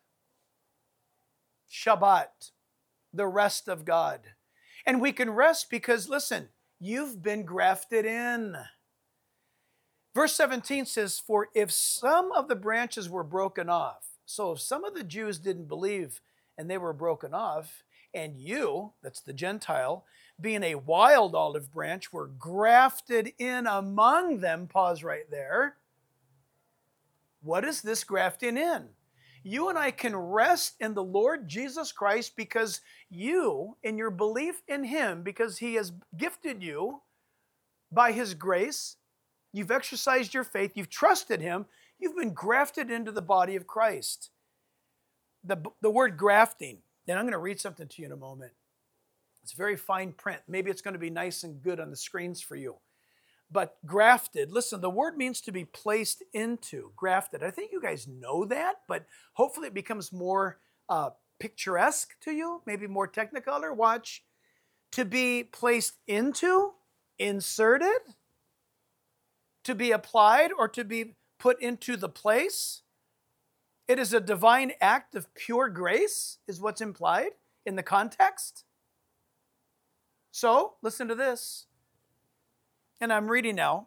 Shabbat, the rest of God. And we can rest because, listen, you've been grafted in. Verse 17 says, for if some of the branches were broken off, so if some of the Jews didn't believe and they were broken off, and you, that's the Gentile, being a wild olive branch, were grafted in among them. Pause right there. What is this grafting in? You and I can rest in the Lord Jesus Christ because you, in your belief in him, because he has gifted you by his grace, you've exercised your faith, you've trusted him, you've been grafted into the body of Christ. The word grafting, and I'm going to read something to you in a moment. It's very fine print. Maybe it's going to be nice and good on the screens for you. But grafted, listen, the word means to be placed into, grafted. I think you guys know that, but hopefully it becomes more picturesque to you, maybe more technicolor. Watch. To be placed into, inserted, to be applied, or to be put into the place. It is a divine act of pure grace, is what's implied in the context. So, listen to this. And I'm reading now.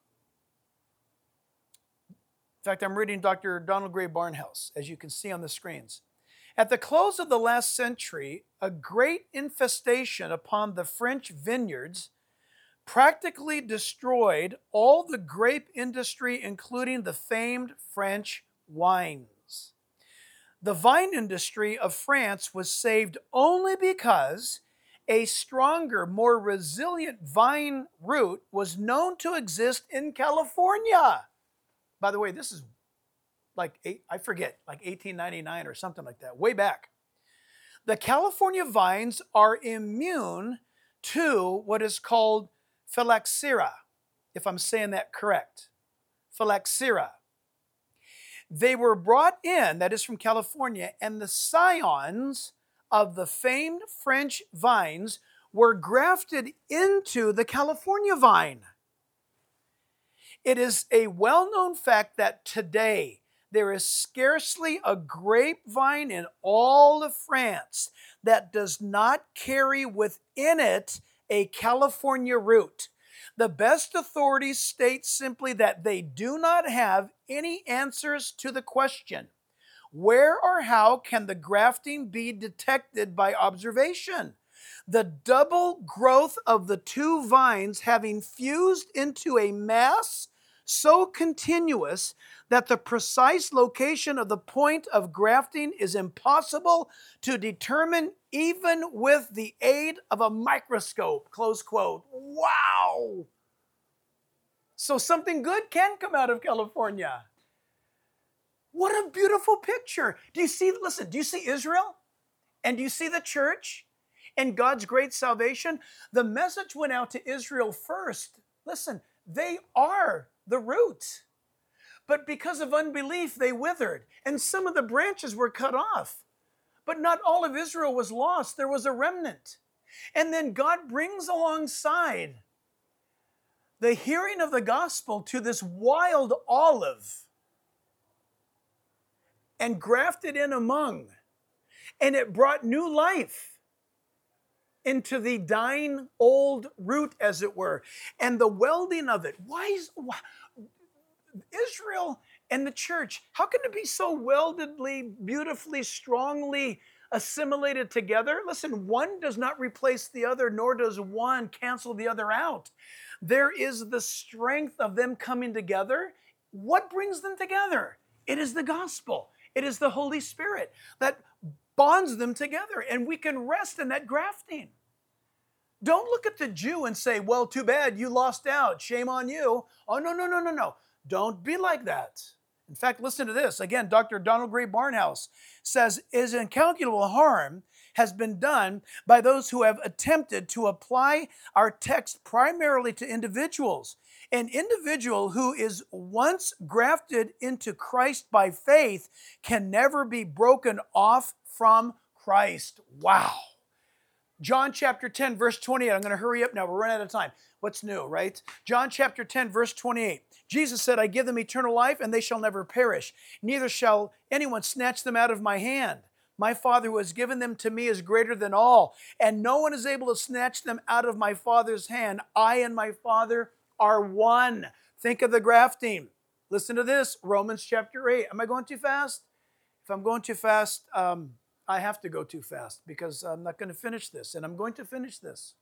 In fact, I'm reading Dr. Donald Gray Barnhouse, as you can see on the screens. At the close of the last century, a great infestation upon the French vineyards practically destroyed all the grape industry, including the famed French wines. The vine industry of France was saved only because a stronger, more resilient vine root was known to exist in California. By the way, this is like 1899 or something like that, way back. The California vines are immune to what is called phylloxera, if I'm saying that correct. Phylloxera. They were brought in, that is from California, and the scions of the famed French vines were grafted into the California vine. It is a well-known fact that today there is scarcely a grapevine in all of France that does not carry within it a California root. The best authorities state simply that they do not have any answers to the question, where or how can the grafting be detected by observation? The double growth of the two vines having fused into a mass so continuous that the precise location of the point of grafting is impossible to determine even with the aid of a microscope, close quote. Wow! So something good can come out of California. What a beautiful picture. Do you see Israel? And do you see the church and God's great salvation? The message went out to Israel first. Listen, they are the root. But because of unbelief, they withered. And some of the branches were cut off. But not all of Israel was lost. There was a remnant. And then God brings alongside the hearing of the gospel to this wild olive and grafted in among. And it brought new life into the dying old root, as it were, and the welding of it. Why Israel and the church, how can it be so weldedly, beautifully, strongly assimilated together? Listen, one does not replace the other, nor does one cancel the other out. There is the strength of them coming together. What brings them together? It is the gospel. It is the Holy Spirit that bonds them together, and we can rest in that grafting. Don't look at the Jew and say, well, too bad, you lost out. Shame on you. Oh, no. Don't be like that. In fact, listen to this. Again, Dr. Donald Gray Barnhouse says, is incalculable harm has been done by those who have attempted to apply our text primarily to individuals. An individual who is once grafted into Christ by faith can never be broken off from Christ. Wow. John chapter 10, verse 28. I'm going to hurry up now. We're running out of time. What's new, right? John chapter 10, verse 28. Jesus said, I give them eternal life, and they shall never perish. Neither shall anyone snatch them out of my hand. My Father who has given them to me is greater than all, and no one is able to snatch them out of my Father's hand. I and my Father are one. Think of the grafting. Listen to this, Romans chapter 8. Am I going too fast? If I'm going too fast, I have to go too fast because I'm not going to finish this, and I'm going to finish this.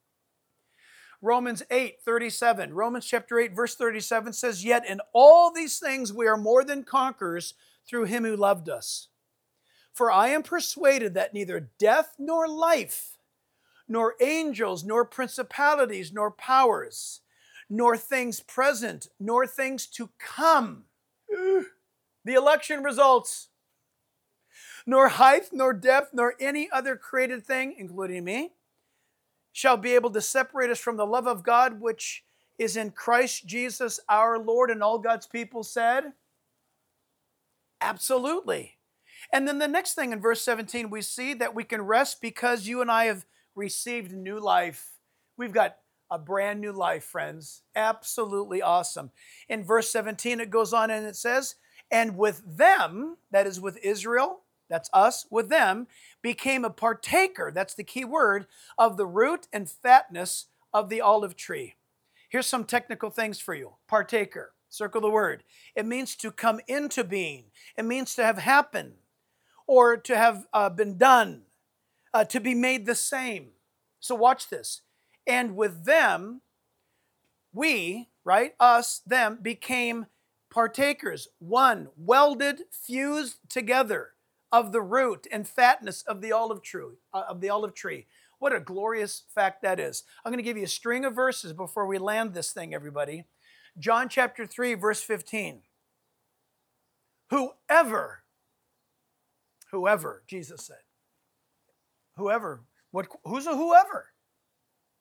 Romans 8:37. Romans chapter 8, verse 37 says, yet in all these things we are more than conquerors through him who loved us. For I am persuaded that neither death nor life, nor angels, nor principalities, nor powers, nor things present, nor things to come. The election results. Nor height, nor depth, nor any other created thing, including me, shall be able to separate us from the love of God, which is in Christ Jesus our Lord. And all God's people said, absolutely. And then the next thing in verse 17, we see that we can rest because you and I have received new life. We've got a brand new life, friends. Absolutely awesome. In verse 17, it goes on and it says, and with them, that is with Israel, that's us, with them, became a partaker, that's the key word, of the root and fatness of the olive tree. Here's some technical things for you. Partaker, circle the word. It means to come into being. It means to have happened or to have been done, to be made the same. So watch this. And with them, we, right, us, them, became partakers, one, welded, fused together of the root and fatness of the olive tree. What a glorious fact that is. I'm going to give you a string of verses before we land this thing, everybody. John chapter 3, verse 15. Whoever, Jesus said. Whoever. Who's a whoever?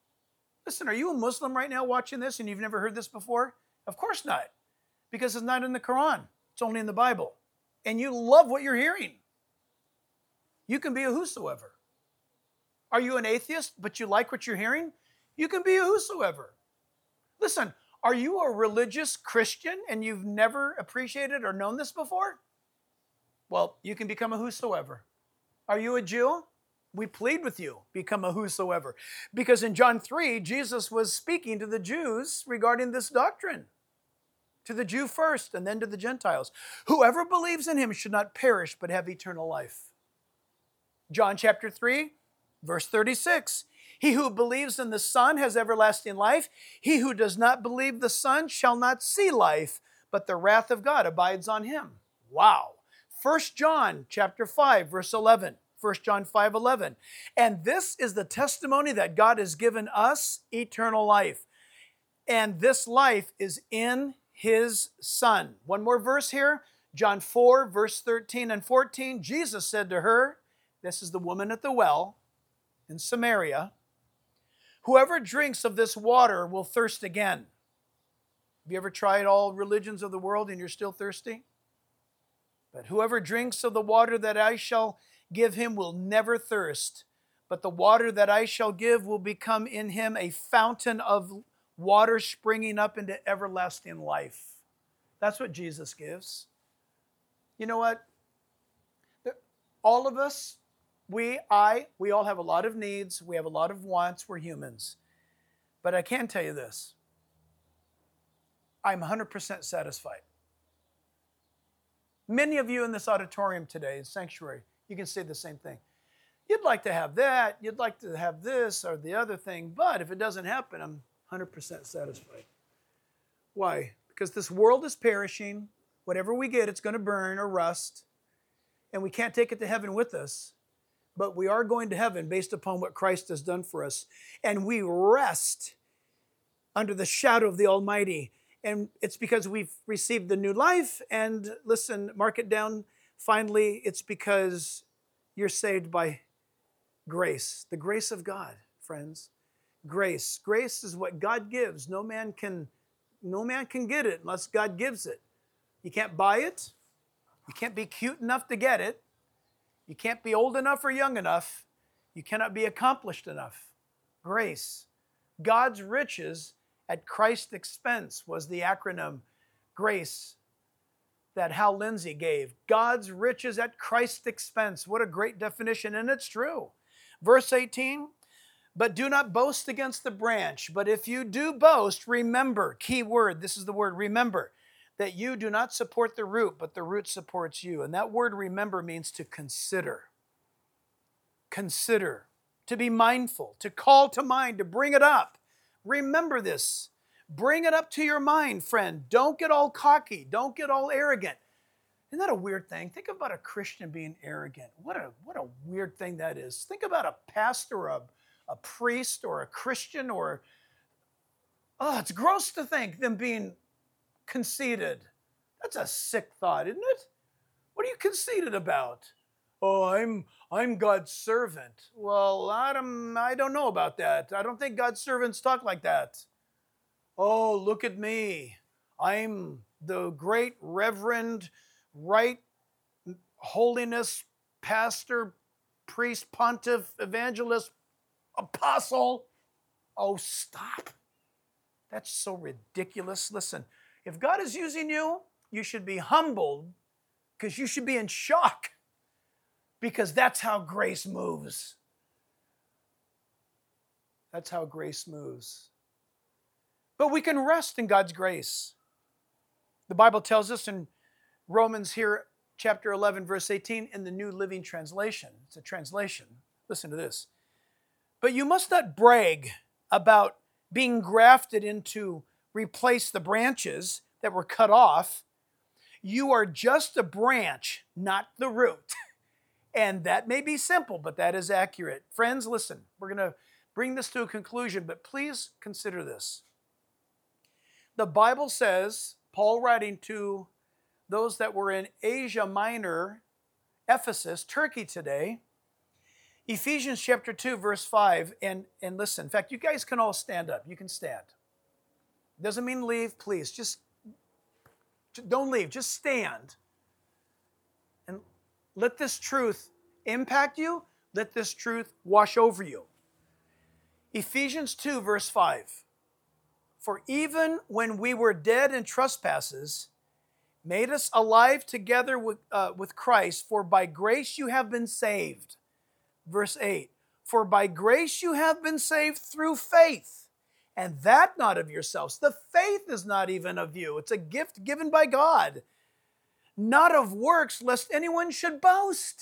Listen, are you a Muslim right now watching this and you've never heard this before? Of course not, because it's not in the Quran. It's only in the Bible. And you love what you're hearing. You can be a whosoever. Are you an atheist, but you like what you're hearing? You can be a whosoever. Listen, are you a religious Christian and you've never appreciated or known this before? Well, you can become a whosoever. Are you a Jew? We plead with you, become a whosoever. Because in John 3, Jesus was speaking to the Jews regarding this doctrine. To the Jew first, and then to the Gentiles. Whoever believes in him should not perish, but have eternal life. John chapter 3, verse 36. He who believes in the Son has everlasting life. He who does not believe the Son shall not see life, but the wrath of God abides on him. Wow. 1 John chapter 5, verse 11. 1 John 5:11. And this is the testimony that God has given us, eternal life. And this life is in his Son. One more verse here. John 4, verse 13 and 14. Jesus said to her, this is the woman at the well in Samaria, whoever drinks of this water will thirst again. Have you ever tried all religions of the world and you're still thirsty? But whoever drinks of the water that I shall give him will never thirst, but the water that I shall give will become in him a fountain of water springing up into everlasting life. That's what Jesus gives. You know what? All of us, we all have a lot of needs. We have a lot of wants. We're humans. But I can tell you this. I'm 100% satisfied. Many of you in this auditorium today, sanctuary, you can say the same thing. You'd like to have that. You'd like to have this or the other thing. But if it doesn't happen, I'm 100% satisfied. Why? Because this world is perishing. Whatever we get, it's going to burn or rust. And we can't take it to heaven with us. But we are going to heaven based upon what Christ has done for us. And we rest under the shadow of the Almighty. And it's because we've received the new life. And listen, mark it down. Finally, it's because you're saved by grace. The grace of God, friends. Grace. Grace is what God gives. No man can get it unless God gives it. You can't buy it. You can't be cute enough to get it. You can't be old enough or young enough. You cannot be accomplished enough. Grace. God's riches at Christ's expense was the acronym GRACE that Hal Lindsey gave. God's riches at Christ's expense. What a great definition, and it's true. Verse 18, but do not boast against the branch, but if you do boast, remember, key word, this is the word remember, that you do not support the root, but the root supports you. And that word remember means to consider. Consider, to be mindful, to call to mind, to bring it up. Remember this. Bring it up to your mind, friend. Don't get all cocky. Don't get all arrogant. Isn't that a weird thing? Think about a Christian being arrogant. What a weird thing that is. Think about a pastor, a priest, or a Christian, or, it's gross to think them being conceited. That's a sick thought, isn't it? What are you conceited about? Oh, I'm God's servant. Well, I don't know about that. I don't think God's servants talk like that. Oh, look at me. I'm the great reverend, right holiness, pastor, priest, pontiff, evangelist, apostle. Oh, stop. That's so ridiculous. Listen, if God is using you, you should be humbled because you should be in shock because that's how grace moves. That's how grace moves. But we can rest in God's grace. The Bible tells us in Romans here, chapter 11, verse 18, in the New Living Translation. It's a translation. Listen to this. But you must not brag about being grafted in to replace the branches that were cut off. You are just a branch, not the root. And that may be simple, but that is accurate. Friends, listen, we're going to bring this to a conclusion, but please consider this. The Bible says, Paul writing to those that were in Asia Minor, Ephesus, Turkey today, Ephesians chapter 2, verse 5, and listen. In fact, you guys can all stand up. You can stand. Doesn't mean leave, please. Just don't leave. Just stand. And let this truth impact you. Let this truth wash over you. Ephesians 2, verse 5. For even when we were dead in trespasses, made us alive together with Christ, for by grace you have been saved. Verse 8. For by grace you have been saved through faith, and that not of yourselves. The faith is not even of you. It's a gift given by God, not of works, lest anyone should boast.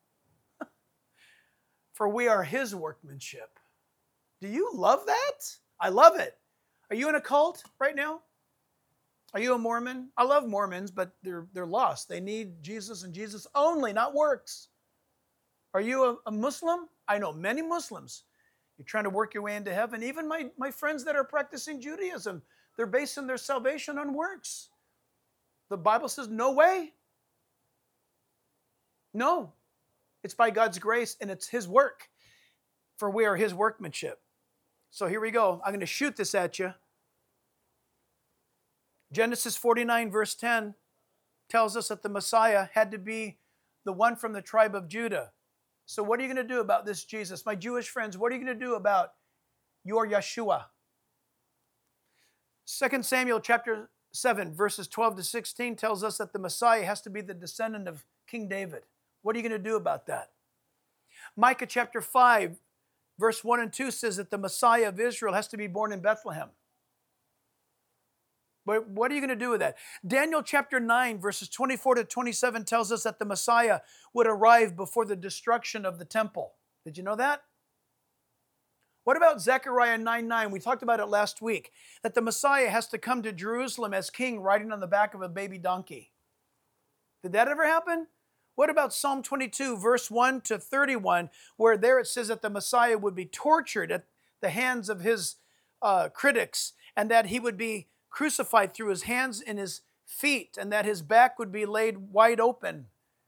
For we are his workmanship. Do you love that? I love it. Are you in a cult right now? Are you a Mormon? I love Mormons, but they're lost. They need Jesus and Jesus only, not works. Are you a Muslim? I know many Muslims. You're trying to work your way into heaven. Even my friends that are practicing Judaism, they're basing their salvation on works. The Bible says, no way. No. It's by God's grace and it's his work. For we are his workmanship. So here we go. I'm going to shoot this at you. Genesis 49 verse 10 tells us that the Messiah had to be the one from the tribe of Judah. So what are you going to do about this Jesus? My Jewish friends, what are you going to do about your Yeshua? 2 Samuel chapter 7 verses 12 to 16 tells us that the Messiah has to be the descendant of King David. What are you going to do about that? Micah chapter 5 verse 1 and 2 says that the Messiah of Israel has to be born in Bethlehem. But what are you going to do with that? Daniel chapter 9, verses 24 to 27 tells us that the Messiah would arrive before the destruction of the temple. Did you know that? What about Zechariah 9:9? We talked about it last week, that the Messiah has to come to Jerusalem as king riding on the back of a baby donkey. Did that ever happen? What about Psalm 22, verse 1 to 31, where there it says that the Messiah would be tortured at the hands of his critics, and that he would be crucified through his hands and his feet, and that his back would be laid wide open.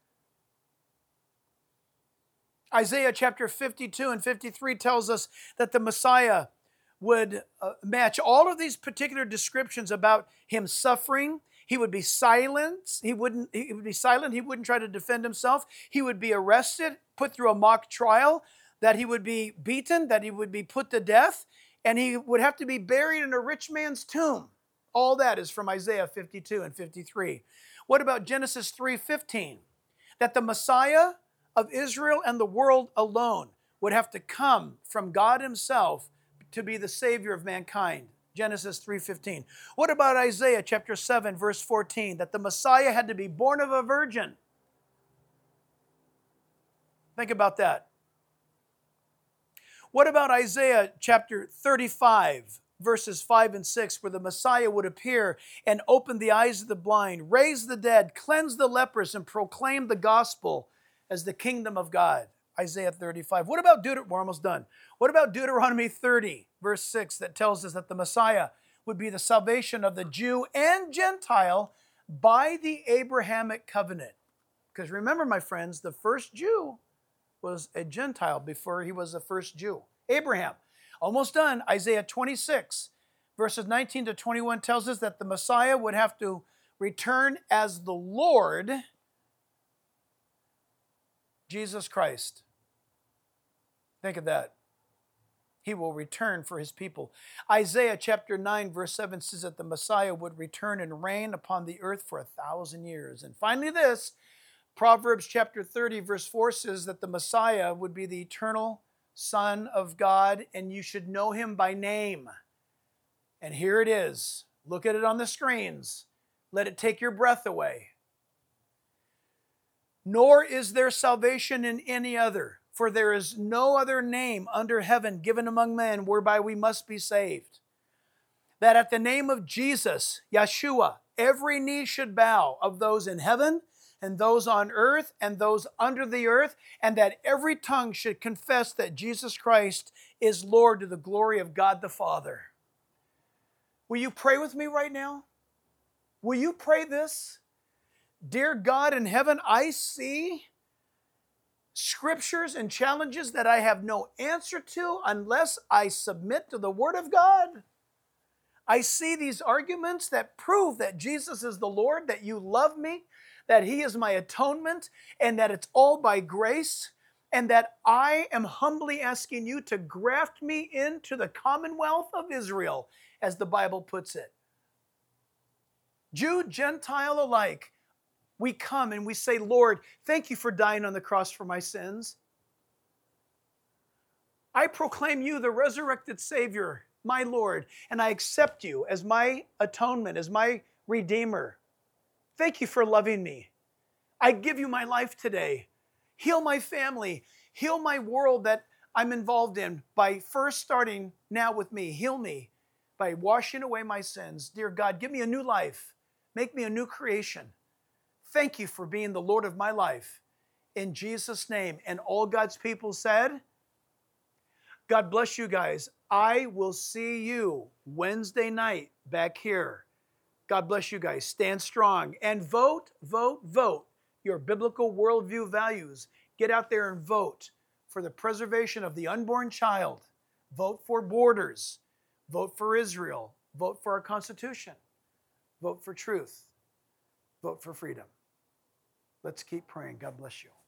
Isaiah chapter 52 and 53 tells us that the Messiah would match all of these particular descriptions about him suffering. He would be silent. He would be silent. He wouldn't try to defend himself. He would be arrested, put through a mock trial, that he would be beaten, that he would be put to death, and he would have to be buried in a rich man's tomb. All that is from Isaiah 52 and 53. What about Genesis 3:15? That the Messiah of Israel and the world alone would have to come from God himself to be the Savior of mankind. Genesis 3:15. What about Isaiah chapter 7, verse 14? That the Messiah had to be born of a virgin. Think about that. What about Isaiah chapter 35, verses 5 and 6, where the Messiah would appear and open the eyes of the blind, raise the dead, cleanse the lepers, and proclaim the gospel as the kingdom of God? Isaiah 35. What about we're almost done. What about Deuteronomy 30, verse 6, that tells us that the Messiah would be the salvation of the Jew and Gentile by the Abrahamic covenant? Because remember, my friends, the first Jew was a Gentile before he was the first Jew. Abraham. Almost done. Isaiah 26, verses 19 to 21 tells us that the Messiah would have to return as the Lord, Jesus Christ. Think of that. He will return for his people. Isaiah chapter 9, verse 7 says that the Messiah would return and reign upon the earth for 1,000 years. And finally this, Proverbs chapter 30, verse 4 says that the Messiah would be the eternal Son of God, and you should know him by name. And here it is. Look at it on the screens. Let it take your breath away. Nor is there salvation in any other, for there is no other name under heaven given among men whereby we must be saved. That at the name of Jesus, Yeshua, every knee should bow, of those in heaven and those on earth and those under the earth, and that every tongue should confess that Jesus Christ is Lord, to the glory of God the Father. Will you pray with me right now? Will you pray this? Dear God in heaven, I see scriptures and challenges that I have no answer to unless I submit to the Word of God. I see these arguments that prove that Jesus is the Lord, that you love me, that He is my atonement, and that it's all by grace, and that I am humbly asking you to graft me into the commonwealth of Israel, as the Bible puts it. Jew, Gentile alike, we come and we say, Lord, thank you for dying on the cross for my sins. I proclaim you the resurrected Savior, my Lord, and I accept you as my atonement, as my Redeemer. Thank you for loving me. I give you my life today. Heal my family. Heal my world that I'm involved in by first starting now with me. Heal me by washing away my sins. Dear God, give me a new life. Make me a new creation. Thank you for being the Lord of my life. In Jesus' name. And all God's people said, God bless you guys. I will see you Wednesday night back here. God bless you guys. Stand strong and vote, vote, vote your biblical worldview values. Get out there and vote for the preservation of the unborn child. Vote for borders. Vote for Israel. Vote for our Constitution. Vote for truth. Vote for freedom. Let's keep praying. God bless you.